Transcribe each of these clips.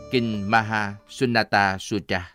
Kinh Maha Sunnata Sutra.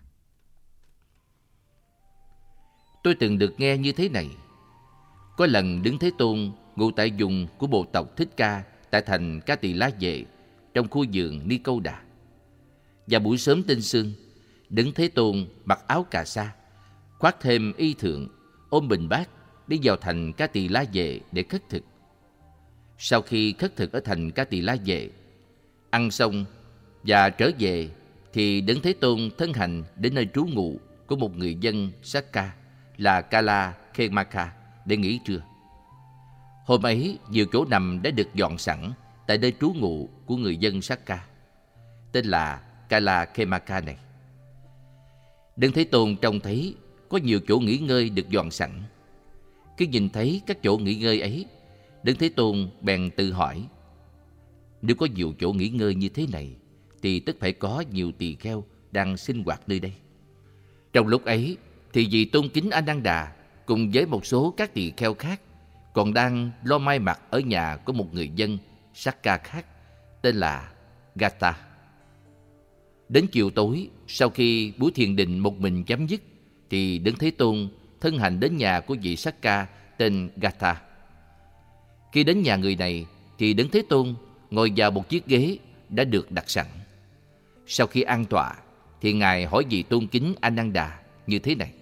Tôi từng được nghe như thế này. Có lần Đấng Thế Tôn ngụ tại vùng của bộ tộc Thích Ca tại thành Ca Tỳ La Vệ trong khu vườn Ni Câu Đà. Và buổi sớm tinh sương, Đấng Thế Tôn mặc áo cà sa, khoác thêm y thượng, ôm bình bát đi vào thành Ca Tỳ La Vệ để khất thực. Sau khi khất thực ở thành Ca Tỳ La Vệ, ăn xong và trở về, thì Đấng Thế Tôn thân hành đến nơi trú ngụ của một người dân Sakka là Kala Khemaka để nghỉ trưa. Hôm ấy, nhiều chỗ nằm đã được dọn sẵn tại nơi trú ngụ của người dân Sakka, tên là Kala Khemaka này. Đấng Thế Tôn trông thấy có nhiều chỗ nghỉ ngơi được dọn sẵn. Khi nhìn thấy các chỗ nghỉ ngơi ấy, Đấng Thế Tôn bèn tự hỏi: nếu có nhiều chỗ nghỉ ngơi như thế này, thì tất phải có nhiều tỳ kheo đang sinh hoạt nơi đây. Trong lúc ấy, thì vị tôn kính A Nan Đà cùng với một số các tỳ kheo khác còn đang lo mai mặc ở nhà của một người dân Sakka khác tên là Gata. Đến chiều tối, sau khi buổi thiền định một mình chấm dứt, thì Đấng Thế Tôn thân hành đến nhà của vị Sakka tên Gata. Khi đến nhà người này, thì Đấng Thế Tôn ngồi vào một chiếc ghế đã được đặt sẵn. Sau khi an tọa, thì Ngài hỏi vị tôn kính A Nan Đà như thế này: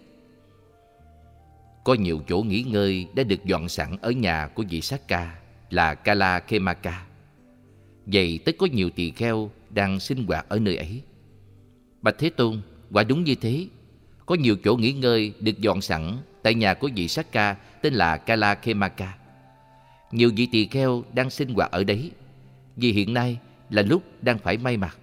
có nhiều chỗ nghỉ ngơi đã được dọn sẵn ở nhà của vị Sakka là Kala Khemaka. Vậy tất có nhiều tỳ kheo đang sinh hoạt ở nơi ấy. Bạch Thế Tôn, quả đúng như thế. Có nhiều chỗ nghỉ ngơi được dọn sẵn tại nhà của vị Sakka tên là Kala Khemaka. Nhiều vị tỳ kheo đang sinh hoạt ở đấy, vì hiện nay là lúc đang phải may mặc.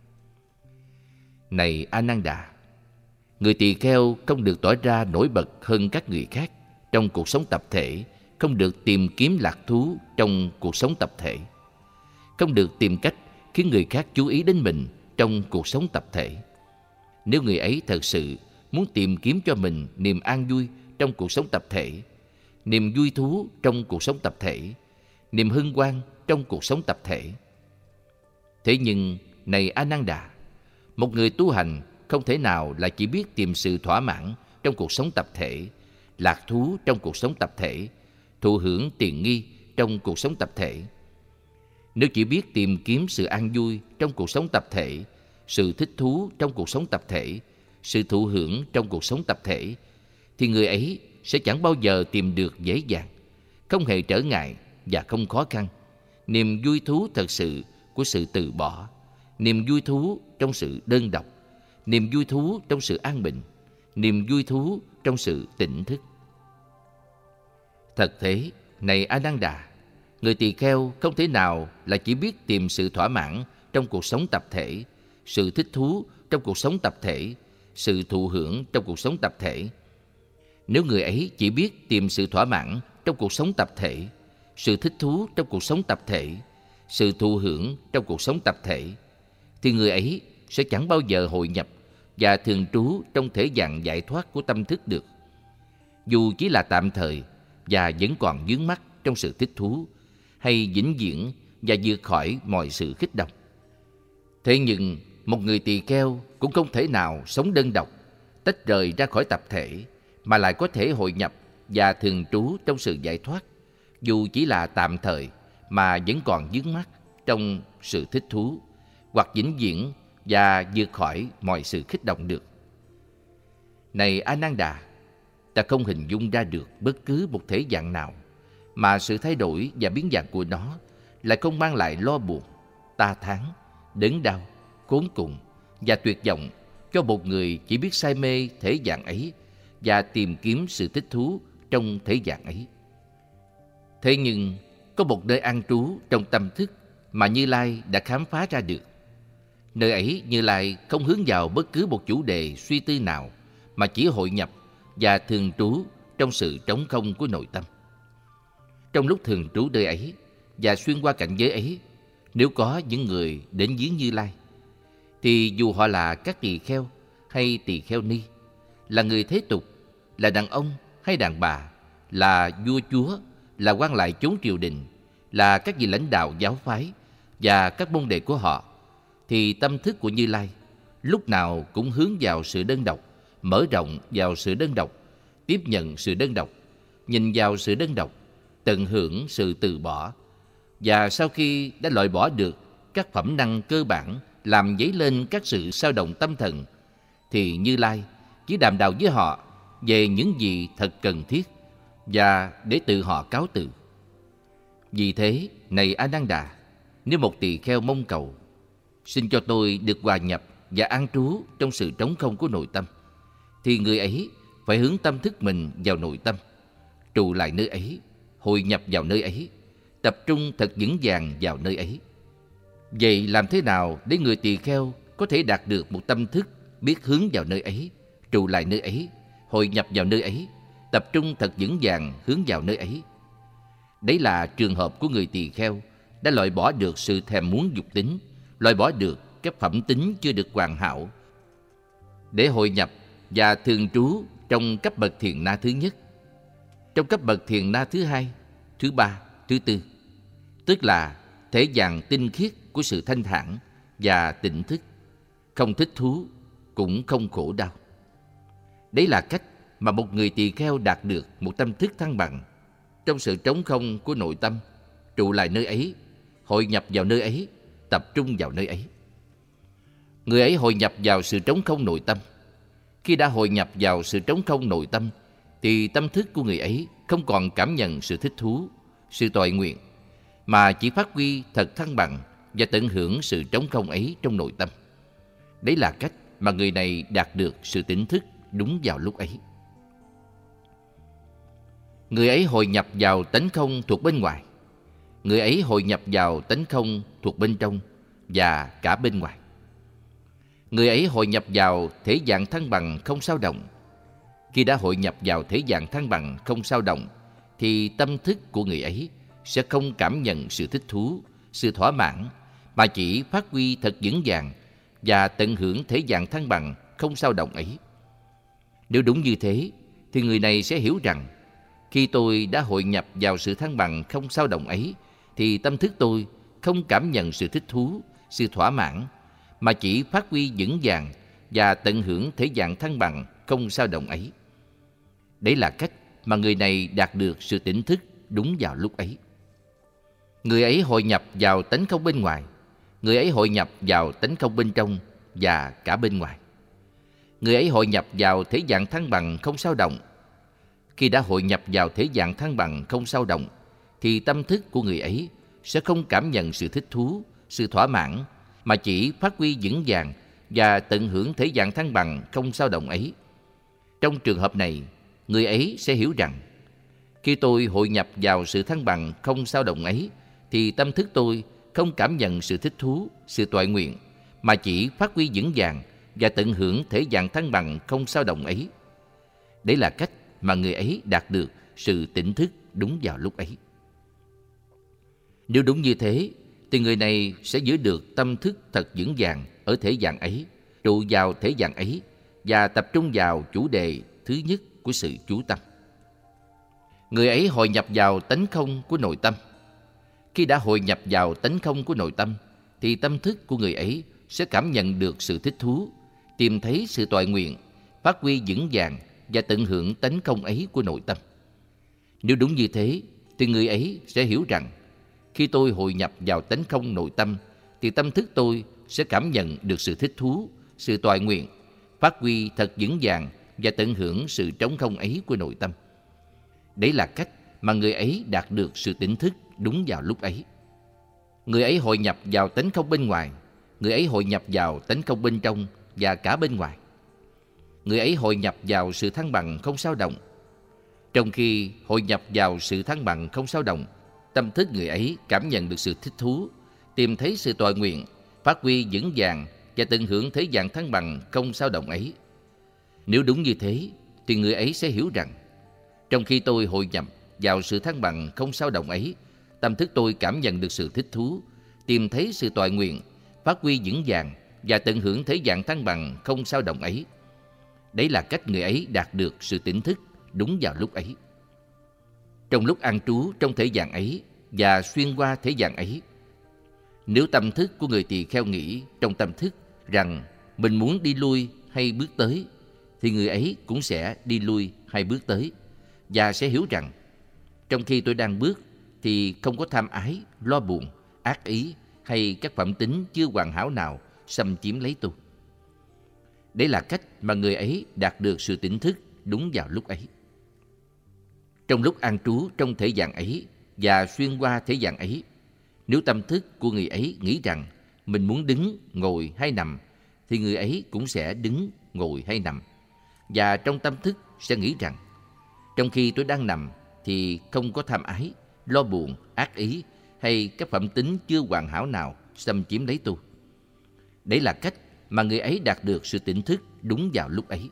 Này A Nan Đà, người tỳ kheo không được tỏ ra nổi bật hơn các người khác trong cuộc sống tập thể, không được tìm kiếm lạc thú trong cuộc sống tập thể, không được tìm cách khiến người khác chú ý đến mình trong cuộc sống tập thể. Nếu người ấy thật sự muốn tìm kiếm cho mình niềm an vui trong cuộc sống tập thể, niềm vui thú trong cuộc sống tập thể, niềm hân hoan trong cuộc sống tập thể. Thế nhưng, này A Nan Đà, một người tu hành không thể nào là chỉ biết tìm sự thỏa mãn trong cuộc sống tập thể, lạc thú trong cuộc sống tập thể, thụ hưởng tiện nghi trong cuộc sống tập thể. Nếu chỉ biết tìm kiếm sự an vui trong cuộc sống tập thể, sự thích thú trong cuộc sống tập thể, sự thụ hưởng trong cuộc sống tập thể, thì người ấy sẽ chẳng bao giờ tìm được dễ dàng, không hề trở ngại và không khó khăn niềm vui thú thật sự của sự từ bỏ, niềm vui thú trong sự đơn độc, niềm vui thú trong sự an bình, niềm vui thú trong sự tỉnh thức. Thật thế, này A Nan Đà, người tỳ kheo không thể nào là chỉ biết tìm sự thỏa mãn trong cuộc sống tập thể, sự thích thú trong cuộc sống tập thể, sự thụ hưởng trong cuộc sống tập thể. Nếu người ấy chỉ biết tìm sự thỏa mãn trong cuộc sống tập thể, sự thích thú trong cuộc sống tập thể, sự thụ hưởng trong cuộc sống tập thể, thì người ấy sẽ chẳng bao giờ hội nhập và thường trú trong thể dạng giải thoát của tâm thức được. Dù chỉ là tạm thời và vẫn còn vướng mắc trong sự thích thú, hay vĩnh viễn và vượt khỏi mọi sự kích động. Thế nhưng, một người tỳ kheo cũng không thể nào sống đơn độc, tách rời ra khỏi tập thể, mà lại có thể hội nhập và thường trú trong sự giải thoát, dù chỉ là tạm thời mà vẫn còn vướng mắc trong sự thích thú, hoặc vĩnh viễn và vượt khỏi mọi sự kích động được. Này A Nan Đà, ta không hình dung ra được bất cứ một thể dạng nào mà sự thay đổi và biến dạng của nó lại không mang lại lo buồn, ta thán, đớn đau, khốn cùng và tuyệt vọng cho một người chỉ biết say mê thể dạng ấy và tìm kiếm sự thích thú trong thể dạng ấy. Thế nhưng, có một nơi an trú trong tâm thức mà Như Lai đã khám phá ra được. Nơi ấy Như Lai không hướng vào bất cứ một chủ đề suy tư nào, mà chỉ hội nhập và thường trú trong sự trống không của nội tâm. Trong lúc thường trú nơi ấy và xuyên qua cảnh giới ấy, nếu có những người đến viếng Như Lai, thì dù họ là các tỳ kheo hay tỳ kheo ni, là người thế tục, là đàn ông hay đàn bà, là vua chúa, là quan lại chốn triều đình, là các vị lãnh đạo giáo phái và các môn đệ của họ, thì tâm thức của Như Lai lúc nào cũng hướng vào sự đơn độc, mở rộng vào sự đơn độc, tiếp nhận sự đơn độc, nhìn vào sự đơn độc, tận hưởng sự từ bỏ. Và sau khi đã loại bỏ được các phẩm năng cơ bản làm dấy lên các sự dao động tâm thần, thì Như Lai chỉ đàm đạo với họ về những gì thật cần thiết và để tự họ cáo từ. Vì thế, này A Nan Đà, nếu một tỳ kheo mong cầu xin cho tôi được hòa nhập và an trú trong sự trống không của nội tâm, thì người ấy phải hướng tâm thức mình vào nội tâm, trụ lại nơi ấy, hội nhập vào nơi ấy, tập trung thật vững vàng vào nơi ấy. Vậy làm thế nào để người tỳ kheo có thể đạt được một tâm thức biết hướng vào nơi ấy, trụ lại nơi ấy, hội nhập vào nơi ấy, tập trung thật vững vàng hướng vào nơi ấy? Đấy là trường hợp của người tỳ kheo đã loại bỏ được sự thèm muốn dục tính, loại bỏ được các phẩm tính chưa được hoàn hảo, để hội nhập và thường trú trong cấp bậc thiền na thứ nhất, trong cấp bậc thiền na thứ hai, thứ ba, thứ tư, tức là thể dạng tinh khiết của sự thanh thản và tỉnh thức, không thích thú cũng không khổ đau. Đấy là cách mà một người tỳ kheo đạt được một tâm thức thăng bằng trong sự trống không của nội tâm, trụ lại nơi ấy, hội nhập vào nơi ấy, tập trung vào nơi ấy. Người ấy hội nhập vào sự trống không nội tâm. Khi đã hội nhập vào sự trống không nội tâm, thì tâm thức của người ấy không còn cảm nhận sự thích thú, sự toại nguyện, mà chỉ phát huy thật thăng bằng và tận hưởng sự trống không ấy trong nội tâm. Đấy là cách mà người này đạt được sự tỉnh thức đúng vào lúc ấy. Người ấy hội nhập vào tánh không thuộc bên ngoài. Người ấy hội nhập vào tánh không thuộc bên trong và cả bên ngoài. Người ấy hội nhập vào thể dạng thăng bằng không dao động. Khi đã hội nhập vào thể dạng thăng bằng không dao động, thì tâm thức của người ấy sẽ không cảm nhận sự thích thú, sự thỏa mãn, mà chỉ phát huy thật vững vàng và tận hưởng thể dạng thăng bằng không dao động ấy. Nếu đúng như thế, thì người này sẽ hiểu rằng khi tôi đã hội nhập vào sự thăng bằng không dao động ấy, thì tâm thức tôi không cảm nhận sự thích thú, sự thỏa mãn, mà chỉ phát huy vững vàng và tận hưởng thể dạng thăng bằng không dao động ấy. Đấy là cách mà người này đạt được sự tỉnh thức đúng vào lúc ấy. Người ấy hội nhập vào tánh không bên ngoài. Người ấy hội nhập vào tánh không bên trong và cả bên ngoài. Người ấy hội nhập vào thể dạng thăng bằng không dao động. Khi đã hội nhập vào thể dạng thăng bằng không dao động, thì tâm thức của người ấy sẽ không cảm nhận sự thích thú, sự thỏa mãn, mà chỉ phát huy vững vàng và tận hưởng thể dạng thăng bằng không dao động ấy. Trong trường hợp này, người ấy sẽ hiểu rằng khi tôi hội nhập vào sự thăng bằng không dao động ấy, thì tâm thức tôi không cảm nhận sự thích thú, sự toại nguyện, mà chỉ phát huy vững vàng và tận hưởng thể dạng thăng bằng không dao động ấy. Đấy là cách mà người ấy đạt được sự tỉnh thức đúng vào lúc ấy. Nếu đúng như thế, thì người này sẽ giữ được tâm thức thật vững vàng ở thể dạng ấy, trụ vào thể dạng ấy và tập trung vào chủ đề thứ nhất của sự chú tâm. Người ấy hội nhập vào tánh không của nội tâm. Khi đã hội nhập vào tánh không của nội tâm, thì tâm thức của người ấy sẽ cảm nhận được sự thích thú, tìm thấy sự toại nguyện, phát huy vững vàng và tận hưởng tánh không ấy của nội tâm. Nếu đúng như thế, thì người ấy sẽ hiểu rằng khi tôi hội nhập vào tánh không nội tâm, thì tâm thức tôi sẽ cảm nhận được sự thích thú, sự toại nguyện, phát huy thật vững vàng và tận hưởng sự trống không ấy của nội tâm. Đấy là cách mà người ấy đạt được sự tỉnh thức đúng vào lúc ấy. Người ấy hội nhập vào tánh không bên ngoài. Người ấy hội nhập vào tánh không bên trong và cả bên ngoài. Người ấy hội nhập vào sự thăng bằng không dao động. Trong khi hội nhập vào sự thăng bằng không dao động, tâm thức người ấy cảm nhận được sự thích thú, tìm thấy sự toại nguyện, phát huy vững vàng và tận hưởng thế dạng thăng bằng không dao động ấy. Nếu đúng như thế, thì người ấy sẽ hiểu rằng trong khi tôi hội nhập vào sự thăng bằng không dao động ấy, tâm thức tôi cảm nhận được sự thích thú, tìm thấy sự toại nguyện, phát huy vững vàng và tận hưởng thế dạng thăng bằng không dao động ấy. Đấy là cách người ấy đạt được sự tỉnh thức đúng vào lúc ấy. Trong lúc an trú trong thể dạng ấy và xuyên qua thể dạng ấy, Nếu tâm thức của người tỳ kheo nghĩ trong tâm thức rằng mình muốn đi lui hay bước tới, thì người ấy cũng sẽ đi lui hay bước tới, và sẽ hiểu rằng trong khi tôi đang bước thì không có tham ái, lo buồn, ác ý hay các phẩm tính chưa hoàn hảo nào xâm chiếm lấy tôi. Đấy là cách mà người ấy đạt được sự tỉnh thức đúng vào lúc ấy. Trong lúc an trú trong thể dạng ấy và xuyên qua thể dạng ấy, nếu tâm thức của người ấy nghĩ rằng mình muốn đứng, ngồi hay nằm, thì người ấy cũng sẽ đứng, ngồi hay nằm. Và trong tâm thức sẽ nghĩ rằng trong khi tôi đang nằm thì không có tham ái, lo buồn, ác ý hay các phẩm tính chưa hoàn hảo nào xâm chiếm lấy tôi. Đấy là cách mà người ấy đạt được sự tỉnh thức đúng vào lúc ấy.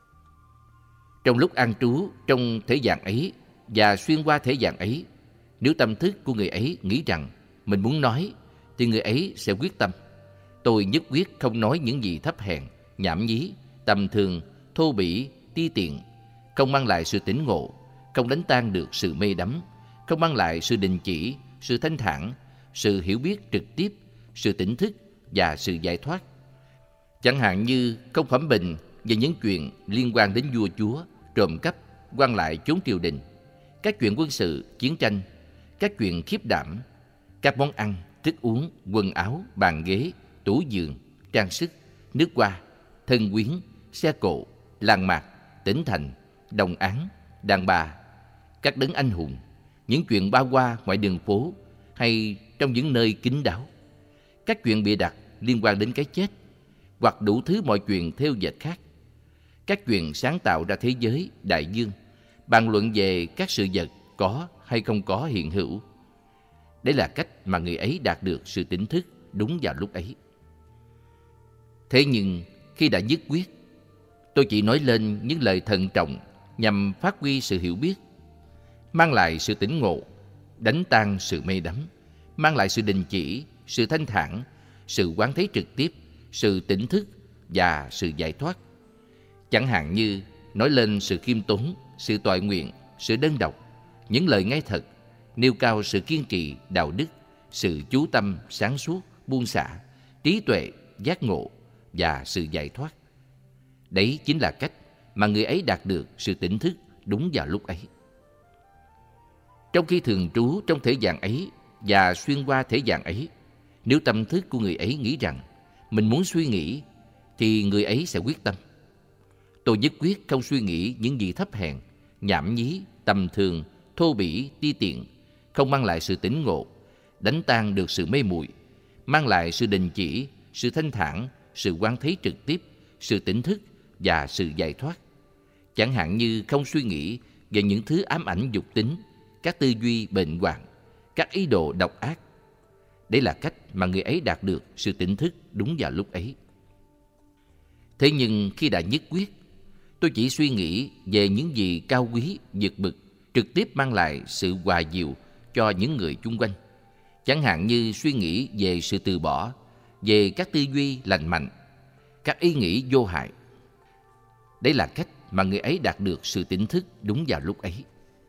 Trong lúc an trú trong thể dạng ấy và xuyên qua thể dạng ấy, nếu tâm thức của người ấy nghĩ rằng mình muốn nói, thì người ấy sẽ quyết tâm: tôi nhất quyết không nói những gì thấp hèn, nhảm nhí, tầm thường, thô bỉ, ti tiện, không mang lại sự tỉnh ngộ, không đánh tan được sự mê đắm, không mang lại sự đình chỉ, sự thanh thản, sự hiểu biết trực tiếp, sự tỉnh thức và sự giải thoát. Chẳng hạn như không phẩm bình về những chuyện liên quan đến vua chúa, trộm cắp, quan lại chốn triều đình, các chuyện quân sự, chiến tranh, các chuyện khiếp đảm, các món ăn, thức uống, quần áo, bàn ghế, tủ giường, trang sức, nước hoa, thân quyến, xe cộ, làng mạc, tỉnh thành, đồng án, đàn bà, các đấng anh hùng, những chuyện ba qua ngoài đường phố hay trong những nơi kín đáo, các chuyện bịa đặt liên quan đến cái chết, hoặc đủ thứ mọi chuyện theo dệt khác, các chuyện sáng tạo ra thế giới, đại dương, bàn luận về các sự vật có hay không có hiện hữu. Đấy là cách mà người ấy đạt được sự tỉnh thức đúng vào lúc ấy. Thế nhưng khi đã nhất quyết, tôi chỉ nói lên những lời thận trọng nhằm phát huy sự hiểu biết, mang lại sự tỉnh ngộ, đánh tan sự mê đắm, mang lại sự đình chỉ, sự thanh thản, sự quán thấy trực tiếp, sự tỉnh thức và sự giải thoát. Chẳng hạn như nói lên sự khiêm tốn, sự toại nguyện, sự đơn độc, những lời ngay thật, nêu cao sự kiên trì, đạo đức, sự chú tâm, sáng suốt, buông xả, trí tuệ, giác ngộ và sự giải thoát. Đấy chính là cách mà người ấy đạt được sự tỉnh thức đúng vào lúc ấy. Trong khi thường trú trong thể dạng ấy và xuyên qua thể dạng ấy, nếu tâm thức của người ấy nghĩ rằng mình muốn suy nghĩ, thì người ấy sẽ quyết tâm: tôi nhất quyết không suy nghĩ những gì thấp hèn, nhảm nhí, tầm thường, thô bỉ, ti tiện, không mang lại sự tỉnh ngộ, đánh tan được sự mê muội, mang lại sự đình chỉ, sự thanh thản, sự quán thấy trực tiếp, sự tỉnh thức và sự giải thoát. Chẳng hạn như không suy nghĩ về những thứ ám ảnh dục tính, các tư duy bệnh hoạn, các ý đồ độc ác. Đấy là cách mà người ấy đạt được sự tỉnh thức đúng vào lúc ấy. Thế nhưng khi đã nhất quyết, tôi chỉ suy nghĩ về những gì cao quý, vượt bực, trực tiếp mang lại sự hòa dịu cho những người chung quanh. Chẳng hạn như suy nghĩ về sự từ bỏ, về các tư duy lành mạnh, các ý nghĩ vô hại. Đấy là cách mà người ấy đạt được sự tỉnh thức đúng vào lúc ấy.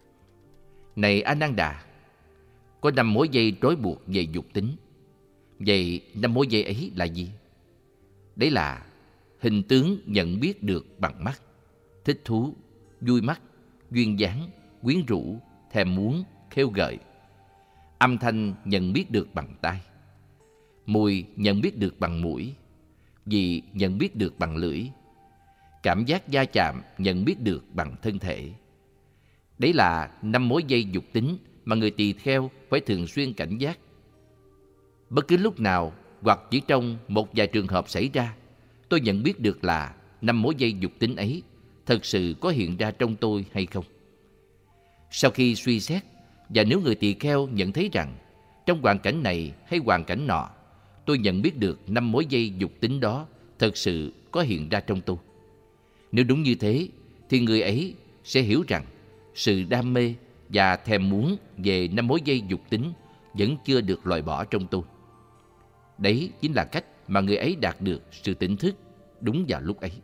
Này Ananda, có 5 mối dây trói buộc về dục tính. Vậy 5 mối dây ấy là gì? Đấy là hình tướng nhận biết được bằng mắt, thích thú, vui mắt, duyên dáng, quyến rũ, thèm muốn, khêu gợi. Âm thanh nhận biết được bằng tai, mùi nhận biết được bằng mũi, vị nhận biết được bằng lưỡi, cảm giác va chạm nhận biết được bằng thân thể. Đấy là 5 mối dây dục tính mà người tỳ kheo phải thường xuyên cảnh giác. Bất cứ lúc nào hoặc chỉ trong một vài trường hợp xảy ra, tôi nhận biết được là 5 mối dây dục tính ấy thật sự có hiện ra trong tôi hay không. Sau khi suy xét, và nếu người tỳ kheo nhận thấy rằng trong hoàn cảnh này hay hoàn cảnh nọ, tôi nhận biết được 5 mối dây dục tính đó thật sự có hiện ra trong tôi. Nếu đúng như thế, thì người ấy sẽ hiểu rằng sự đam mê và thèm muốn về 5 mối dây dục tính vẫn chưa được loại bỏ trong tôi. Đấy chính là cách mà người ấy đạt được sự tỉnh thức đúng vào lúc ấy.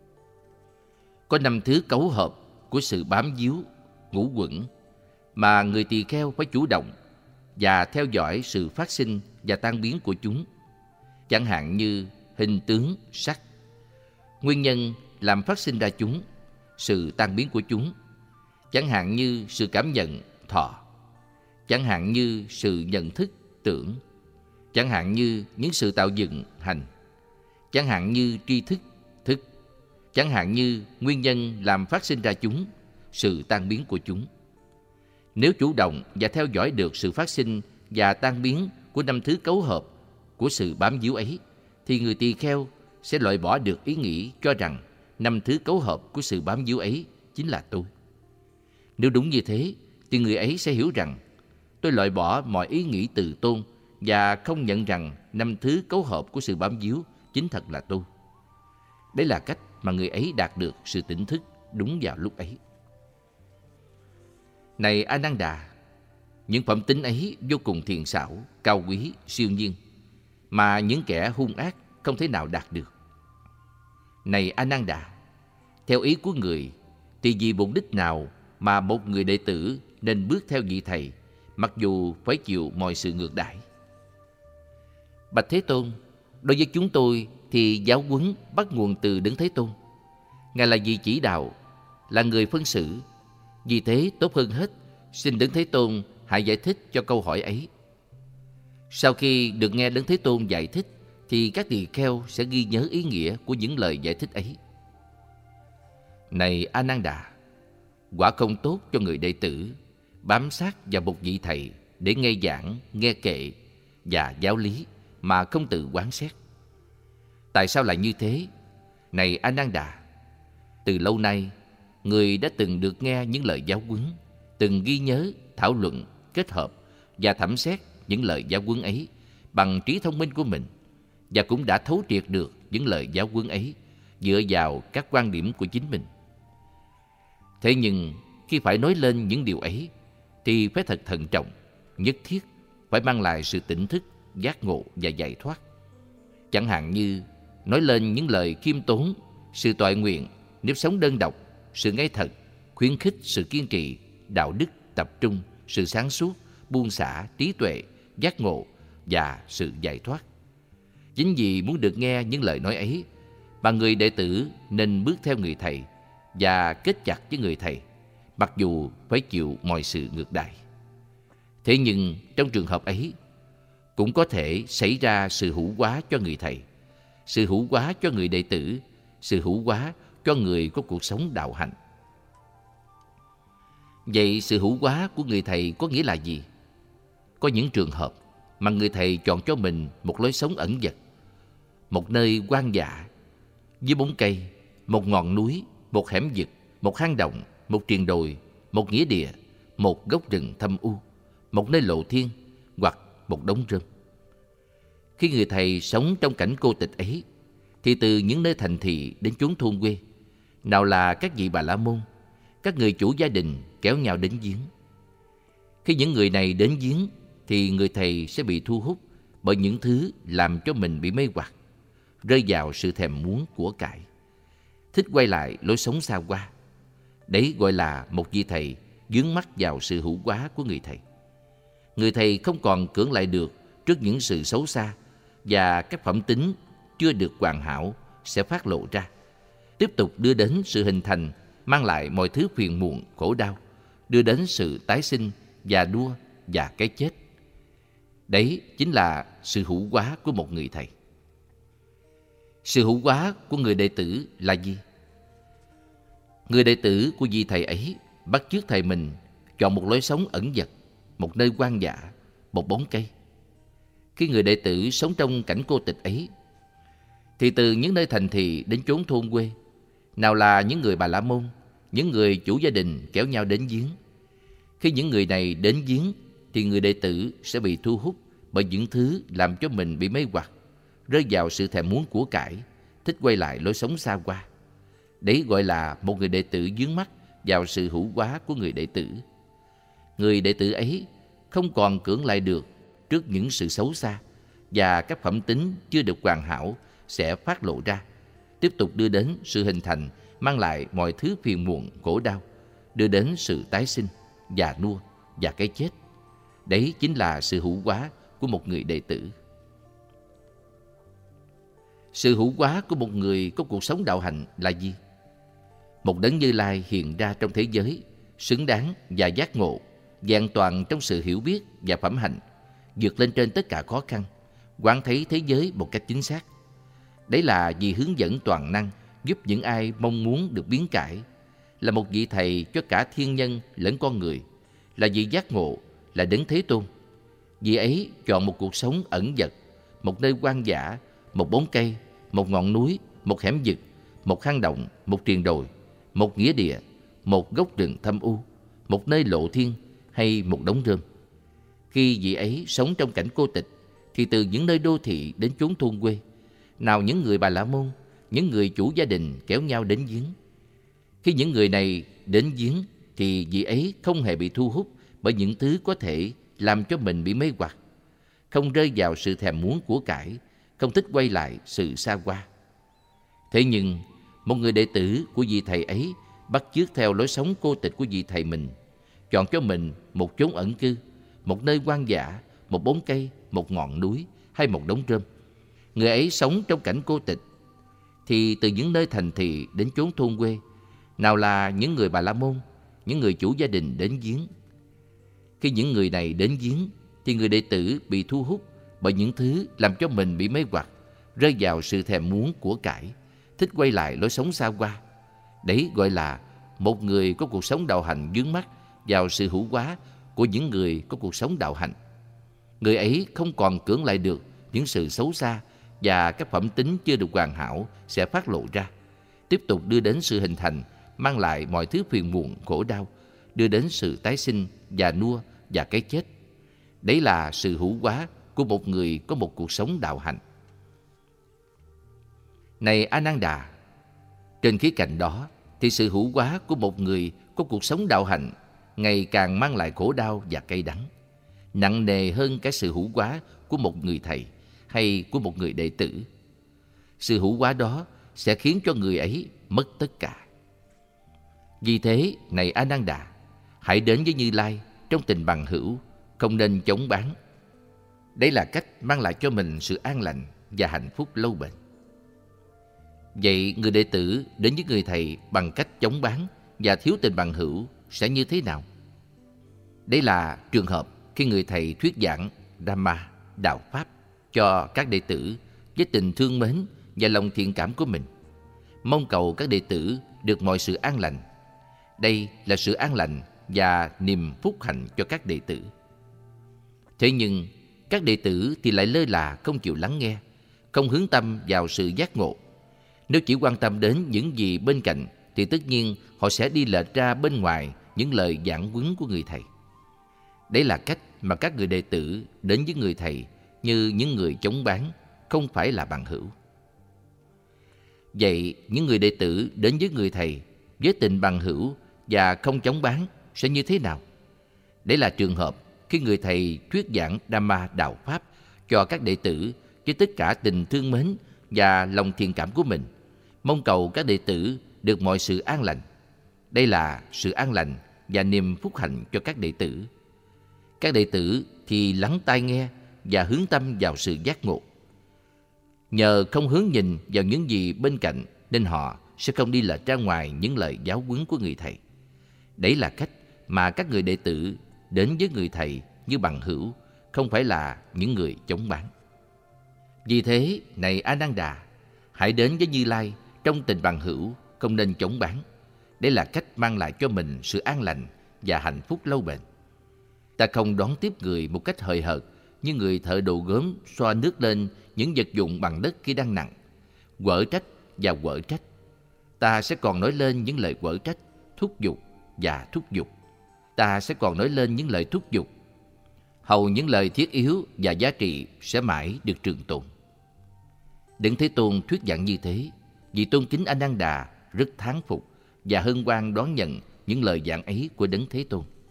Có 5 thứ cấu hợp của sự bám víu, ngũ quẩn mà người tỳ kheo phải chủ động và theo dõi sự phát sinh và tan biến của chúng, chẳng hạn như hình tướng, sắc. Nguyên nhân làm phát sinh ra chúng, sự tan biến của chúng, chẳng hạn như sự cảm nhận, thọ, chẳng hạn như sự nhận thức, tưởng, chẳng hạn như những sự tạo dựng, hành, chẳng hạn như tri thức, thức, chẳng hạn như nguyên nhân làm phát sinh ra chúng, sự tan biến của chúng. Nếu chủ động và theo dõi được sự phát sinh và tan biến của 5 thứ cấu hợp của sự bám víu ấy, thì người tỳ kheo sẽ loại bỏ được ý nghĩ cho rằng 5 thứ cấu hợp của sự bám víu ấy chính là tôi. Nếu đúng như thế, thì người ấy sẽ hiểu rằng tôi loại bỏ mọi ý nghĩ từ tôn và không nhận rằng 5 thứ cấu hợp của sự bám víu chính thật là tôi. Đấy là cách mà người ấy đạt được sự tỉnh thức đúng vào lúc ấy. Này Ananda, những phẩm tính ấy vô cùng thiện xảo, cao quý, siêu nhiên, mà những kẻ hung ác không thể nào đạt được. Này Ananda, theo ý của người, thì vì mục đích nào mà một người đệ tử nên bước theo vị thầy, mặc dù phải chịu mọi sự ngược đãi? Bạch Thế Tôn, đối với chúng tôi thì giáo huấn bắt nguồn từ Đấng Thế Tôn. Ngài là vị chỉ đạo, là người phân xử. Vì thế tốt hơn hết, xin Đấng Thế Tôn hãy giải thích cho câu hỏi ấy. Sau khi được nghe Đấng Thế Tôn giải thích, thì các tỳ kheo sẽ ghi nhớ ý nghĩa của những lời giải thích ấy. Này Ananda, quả không tốt cho người đệ tử bám sát vào một vị thầy để nghe giảng, nghe kệ và giáo lý mà không tự quán xét. Tại sao lại như thế? Này Ananda, từ lâu nay, người đã từng được nghe những lời giáo huấn, từng ghi nhớ, thảo luận, kết hợp và thẩm xét những lời giáo huấn ấy bằng trí thông minh của mình, và cũng đã thấu triệt được những lời giáo huấn ấy dựa vào các quan điểm của chính mình. Thế nhưng khi phải nói lên những điều ấy thì phải thật thận trọng, nhất thiết phải mang lại sự tỉnh thức, giác ngộ và giải thoát. Chẳng hạn như nói lên những lời khiêm tốn, sự toại nguyện nếu sống đơn độc, sự ngay thật, khuyến khích sự kiên trì, đạo đức, tập trung, sự sáng suốt, buông xả, trí tuệ, giác ngộ và sự giải thoát. Chính vì muốn được nghe những lời nói ấy mà người đệ tử nên bước theo người thầy và kết chặt với người thầy, mặc dù phải chịu mọi sự ngược đãi. Thế nhưng trong trường hợp ấy cũng có thể xảy ra sự hữu hóa cho người thầy, sự hữu hóa cho người đệ tử, sự hữu hóa cho người có cuộc sống đạo hạnh. Vậy sự hữu hóa của người thầy có nghĩa là gì? Có những trường hợp mà người thầy chọn cho mình một lối sống ẩn dật, một nơi hoang dã, với bóng cây, một ngọn núi, một hẻm vực, một hang động, một triền đồi, một nghĩa địa, một gốc rừng thâm u, một nơi lộ thiên hoặc một đống rơm. Khi người thầy sống trong cảnh cô tịch ấy, thì từ những nơi thành thị đến chốn thôn quê, nào là các vị Bà La Môn, các người chủ gia đình kéo nhau đến viếng. Khi những người này đến viếng, thì người thầy sẽ bị thu hút bởi những thứ làm cho mình bị mê hoặc, rơi vào sự thèm muốn của cải, thích quay lại lối sống xa hoa. Đấy gọi là một vị thầy vướng mắc vào sự hữu hóa của người thầy. Người thầy không còn cưỡng lại được trước những sự xấu xa, và các phẩm tính chưa được hoàn hảo sẽ phát lộ ra, tiếp tục đưa đến sự hình thành, mang lại mọi thứ phiền muộn, khổ đau, đưa đến sự tái sinh, già nua và cái chết. Đấy chính là sự hữu hóa của một người thầy. Sự hữu hóa của người đệ tử là gì? Người đệ tử của vị thầy ấy bắt chước thầy mình chọn một lối sống ẩn dật, một nơi hoang dã, một bóng cây. Khi người đệ tử sống trong cảnh cô tịch ấy, thì từ những nơi thành thị đến chốn thôn quê, nào là những người Bà La Môn, những người chủ gia đình kéo nhau đến viếng. Khi những người này đến viếng, thì người đệ tử sẽ bị thu hút bởi những thứ làm cho mình bị mê hoặc, rơi vào sự thèm muốn của cải, thích quay lại lối sống xa hoa. Đấy gọi là một người đệ tử vướng mắc vào sự hữu hóa của người đệ tử. Người đệ tử ấy không còn cưỡng lại được trước những sự xấu xa, và các phẩm tính chưa được hoàn hảo sẽ phát lộ ra, tiếp tục đưa đến sự hình thành, mang lại mọi thứ phiền muộn, khổ đau, đưa đến sự tái sinh, già nua và cái chết. Đấy chính là sự hữu hóa của một người đệ tử. Sự hữu hóa của một người có cuộc sống đạo hạnh là gì? Một đấng Như Lai hiện ra trong thế giới, xứng đáng và giác ngộ, vẹn toàn trong sự hiểu biết và phẩm hạnh, vượt lên trên tất cả khó khăn, quán thấy thế giới một cách chính xác. Đấy là vị hướng dẫn toàn năng giúp những ai mong muốn được biến cải, là một vị thầy cho cả thiên nhân lẫn con người, là vị giác ngộ, là đấng Thế Tôn. Vị ấy chọn một cuộc sống ẩn dật, một nơi hoang dã, một bóng cây, một ngọn núi, một hẻm vực, một hang động, một triền đồi, một nghĩa địa, một gốc rừng thâm u, một nơi lộ thiên hay một đống rơm. Khi vị ấy sống trong cảnh cô tịch, thì từ những nơi đô thị đến chốn thôn quê, nào những người Bà La Môn, những người chủ gia đình kéo nhau đến giếng. Khi những người này đến giếng, thì vị ấy không hề bị thu hút bởi những thứ có thể làm cho mình bị mê hoặc, không rơi vào sự thèm muốn của cải, không thích quay lại sự xa hoa. Thế nhưng, một người đệ tử của vị thầy ấy bắt chước theo lối sống cô tịch của vị thầy mình, chọn cho mình một chốn ẩn cư, một nơi hoang dã, một bóng cây, một ngọn núi hay một đống rơm. Người ấy sống trong cảnh cô tịch, thì từ những nơi thành thị đến chốn thôn quê, nào là những người Bà La Môn, những người chủ gia đình đến giếng. Khi những người này đến giếng, thì người đệ tử bị thu hút bởi những thứ làm cho mình bị mê hoặc, rơi vào sự thèm muốn của cải, thích quay lại lối sống xa hoa. Đấy gọi là một người có cuộc sống đạo hạnh vướng mắc vào sự hữu hóa của những người có cuộc sống đạo hạnh. Người ấy không còn cưỡng lại được những sự xấu xa, và các phẩm tính chưa được hoàn hảo sẽ phát lộ ra, tiếp tục đưa đến sự hình thành, mang lại mọi thứ phiền muộn, khổ đau, đưa đến sự tái sinh, già nua và cái chết. Đấy là sự hữu hóa của một người có một cuộc sống đạo hạnh. Này A Nan Đà, trên khía cạnh đó thì sự hữu hóa của một người có cuộc sống đạo hạnh ngày càng mang lại khổ đau và cay đắng, nặng nề hơn cái sự hữu hóa của một người thầy hay của một người đệ tử. Sự hữu hóa đó sẽ khiến cho người ấy mất tất cả. Vì thế, này A Nan Đà, hãy đến với Như Lai trong tình bằng hữu, không nên chống bán. Đấy là cách mang lại cho mình sự an lành và hạnh phúc lâu bền. Vậy người đệ tử đến với người thầy bằng cách chống bán và thiếu tình bằng hữu sẽ như thế nào? Đấy là trường hợp khi người thầy thuyết giảng Dhamma, đạo Pháp cho các đệ tử với tình thương mến và lòng thiện cảm của mình, mong cầu các đệ tử được mọi sự an lành. Đây là sự an lành và niềm phúc hạnh cho các đệ tử. Thế nhưng các đệ tử thì lại lơ là, không chịu lắng nghe, không hướng tâm vào sự giác ngộ. Nếu chỉ quan tâm đến những gì bên cạnh, thì tất nhiên họ sẽ đi lệch ra bên ngoài những lời giảng huấn của người thầy. Đấy là cách mà các người đệ tử đến với người thầy như những người chống bán, không phải là bằng hữu. Vậy những người đệ tử đến với người thầy với tình bằng hữu và không chống bán sẽ như thế nào? Đấy là trường hợp khi người thầy thuyết giảng Dhamma đạo Pháp cho các đệ tử với tất cả tình thương mến và lòng thiện cảm của mình, mong cầu các đệ tử được mọi sự an lành. Đây là sự an lành và niềm phúc hạnh cho các đệ tử. Các đệ tử thì lắng tai nghe và hướng tâm vào sự giác ngộ. Nhờ không hướng nhìn vào những gì bên cạnh nên họ sẽ không đi lệch ra ngoài những lời giáo huấn của người thầy. Đấy là cách mà các người đệ tử đến với người thầy như bằng hữu, không phải là những người chống bán. Vì thế, này A Nan Đà, hãy đến với Như Lai trong tình bằng hữu, không nên chống bán. Đây là cách mang lại cho mình sự an lành và hạnh phúc lâu bền. Ta không đón tiếp người một cách hời hợt như người thợ đồ gốm xoa nước lên những vật dụng bằng đất khi đang nặng, quở trách và quở trách. Ta sẽ còn nói lên những lời quở trách, thúc giục và thúc giục. Ta sẽ còn nói lên những lời thúc giục. Hầu những lời thiết yếu và giá trị sẽ mãi được trường tồn. Đấng Thế Tôn thuyết giảng như thế, vì tôn kính A Nan Đà rất thán phục và hân hoan đón nhận những lời giảng ấy của Đấng Thế Tôn.